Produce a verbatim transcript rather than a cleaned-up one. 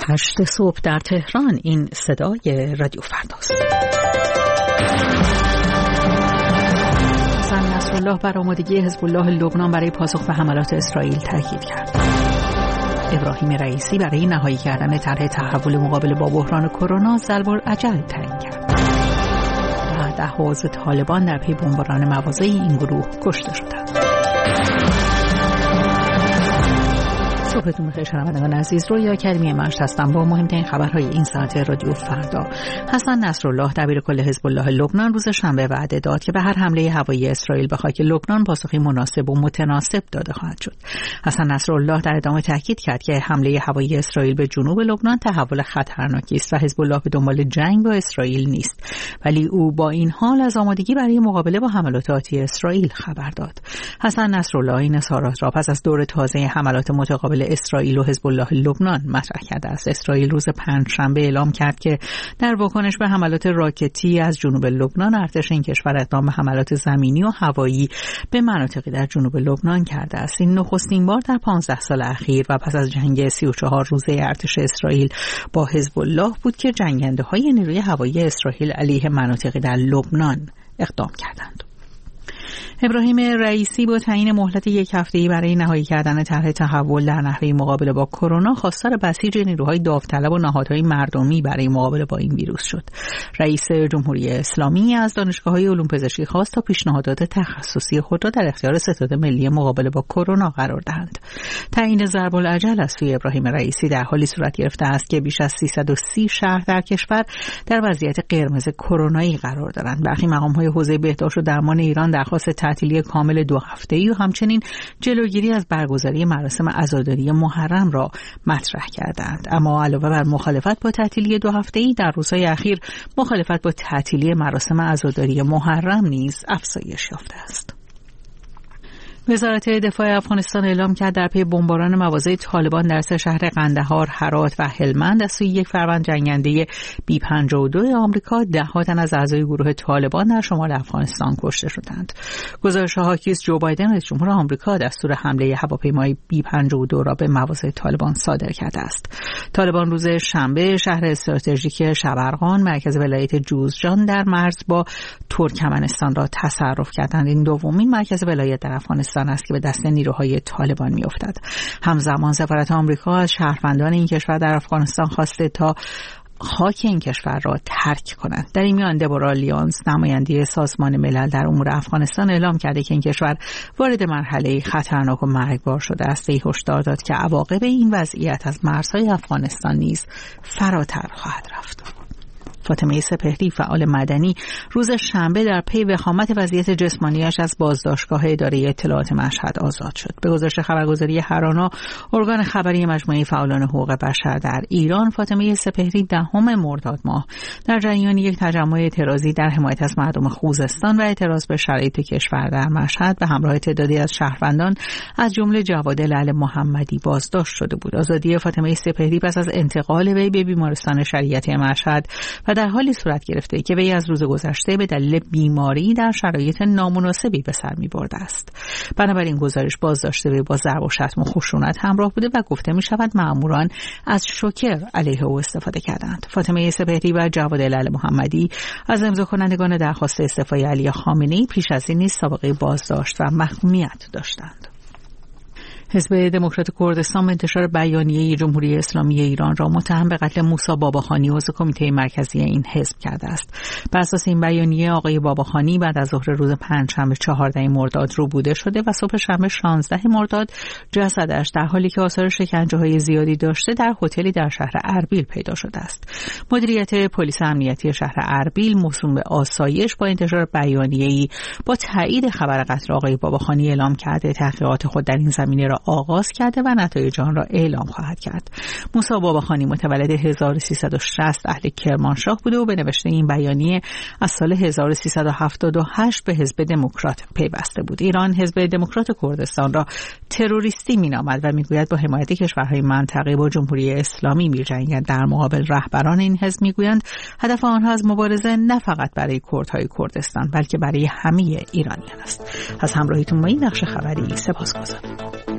هشت صبح در تهران. این صدای رادیو فرداست. حسن نصرالله بر آمادگی حزب الله لبنان برای پاسخ به حملات اسرائیل تاکید کرد. ابراهیم رئیسی برای نهایی کردن طرح تحول مقابله با بحران کرونا ضرب‌الاجل تعیین کرد. و ده‌ها عضو طالبان در پی بمباران مواضع این گروه کشته شدند. صبحتون بخیر شنوندگان عزیز. رویا کریمی مشت هستم با مهمترین خبرهای این ساعت رادیو فردا. حسن نصرالله دبیرکل حزب الله لبنان روز شنبه وعده داد که به هر حمله هوایی اسرائیل به خاک لبنان پاسخی مناسب و متناسب داده خواهد شد. حسن نصرالله در ادامه تاکید کرد که حمله هوایی اسرائیل به جنوب لبنان تحول خطرناکی است و حزب الله به دنبال جنگ با اسرائیل نیست، ولی او با این حال از آمادگی برای مقابله با حملات آتی اسرائیل خبر داد. حسن نصرالله این اظهارات را پس از دور تازه حملات متقابل اسرائیل و حزب الله لبنان مطرح کرده است. اسرائیل روز پنجشنبه اعلام کرد که در واکنش به حملات راکتی از جنوب لبنان ارتش این کشور اقدام به حملات زمینی و هوایی به مناطقی در جنوب لبنان کرده است. این نخستین بار در پانزده سال اخیر و پس از جنگ سی و چهار روزه ارتش اسرائیل با حزب الله بود که جنگنده‌های نیروی هوایی اسرائیل علیه مناطقی در لبنان اقدام کردند. ابراهیم رئیسی با تعیین مهلت یک هفته‌ای برای نهایی کردن طرح تحول در نحوه مقابله با کرونا خواستار بسیج نیروهای داوطلب و نهادهای مردمی برای مقابله با این ویروس شد. رئیس جمهوری اسلامی از دانشگاه‌های علوم پزشکی خواست تا پیشنهادات تخصصی خود را در اختیار ستاد ملی مقابله با کرونا قرار دهند. تعیین ضرب‌الاجل از سوی ابراهیم رئیسی در حالی صورت گرفته است که بیش از سیصد و سی شهر در کشور در وضعیت قرمز کرونایی قرار دارند. برخی مقام‌های حوزه بهداشت و درمان ایران درخواست تعطیلی کامل دو هفته‌ای و همچنین جلوگیری از برگزاری مراسم عزاداری محرم را مطرح کردند. اما علاوه بر مخالفت با تعطیلی دو هفته‌ای، در روزهای اخیر مخالفت با تعطیلی مراسم عزاداری محرم نیز افزایش یافته است. وزارت دفاع افغانستان اعلام کرد در پی بمباران مواضع طالبان در سه شهر قندهار، هرات و هلمند از سوی یک فروند جنگنده بی پنجاه و دو آمریکا ده‌ها تن از اعضای گروه طالبان در شمال افغانستان کشته شدند. گزارش‌ها حاکی است جو بایدن رئیس جمهور آمریکا دستور حمله هواپیمای بی پنجاه و دو را به مواضع طالبان صادر کرده است. طالبان روز شنبه شهر استراتژیک شبرغان مرکز ولایت جوزجان در مرز با ترکمنستان را تصرف کردند. این دومین مرکز ولایت در افغانستان است که به دست نیروهای طالبان می‌افتد. همزمان سفارت آمریکا از شهروندان این کشور در افغانستان خواسته تا خاک این کشور را ترک کنند. در این میان دبورا لیونز نماینده سازمان ملل در امور افغانستان اعلام کرده که این کشور وارد مرحله خطرناک و مرگبار شده است. وی هشدار داد که عواقب این وضعیت از مرزهای افغانستان نیز فراتر خواهد رفت. فاطمه سپهری فعال مدنی روز شنبه در پی وخامت وضعیت جسمانیش از بازداشتگاه اداره اطلاعات مشهد آزاد شد. به گزارش خبرگزاری هرانا، ارگان خبری مجموعه فعالان حقوق بشر در ایران، فاطمه سپهری دهم مرداد ماه در جریان یک تجمع اعتراضی در حمایت از مردم خوزستان و اعتراض به شرایط کشور در مشهد به همراه تعدادی از شهروندان از جمله جواد لعل محمدی بازداشت شده بود. آزادی فاطمه سپهری پس از انتقال وی به بیمارستان شریعتی مشهد و در حالی صورت گرفته که وی از روز گذشته به دلیل بیماری در شرایط نامناسبی به سر می‌برده است. بنابراین گزارش بازداشت وی با ضرب و شتم و خشونت همراه بوده و گفته می‌شود مأموران از شوکر علیه او استفاده کردند. فاطمه سپهری و جواد لعل محمدی از امضا کنندگان درخواست استعفای علی خامنه‌ای پیش از این نیز سابقه بازداشت و محکومیت داشتند. حزب دموکرات کردستان به انتشار بیانیه جمهوری اسلامی ایران را متهم به قتل موسی باباخانی عضو کمیته مرکزی این حزب کرده است. بر اساس این بیانیه آقای باباخانی بعد از ظهر روز پنجشنبه چهاردهم مرداد روبوده شده و صبح شنبه شانزدهم مرداد جسدش در حالی که آثار شکنجه‌های زیادی داشته در هتلی در شهر اربیل پیدا شده است. مدیریت پلیس امنیتی شهر اربیل موسوم به آسایش با انتشار بیانیه‌ای با تایید خبر قتل آقای باباخانی اعلام کرده تحقیقات خود در این زمینه را آغاز کرده و نتایج آن را اعلام خواهد کرد. موسی باباخانی متولد هزار و سیصد و شصت اهل کرمانشاه بوده و به نوشته این بیانیه از سال هزار و سیصد و هفتاد و هشت به حزب دموکرات پیوسته بود. ایران حزب دموکرات کردستان را تروریستی می‌نامد و می‌گوید با حمایت کشورهای منطقه با جمهوری اسلامی می‌جنگد. در مقابل رهبران این حزب می‌گویند هدف آنها از مبارزه نه فقط برای کردهای کردستان بلکه برای همه ایرانیان است. از همراهیتون با این نقش خبری سپاسگزارم.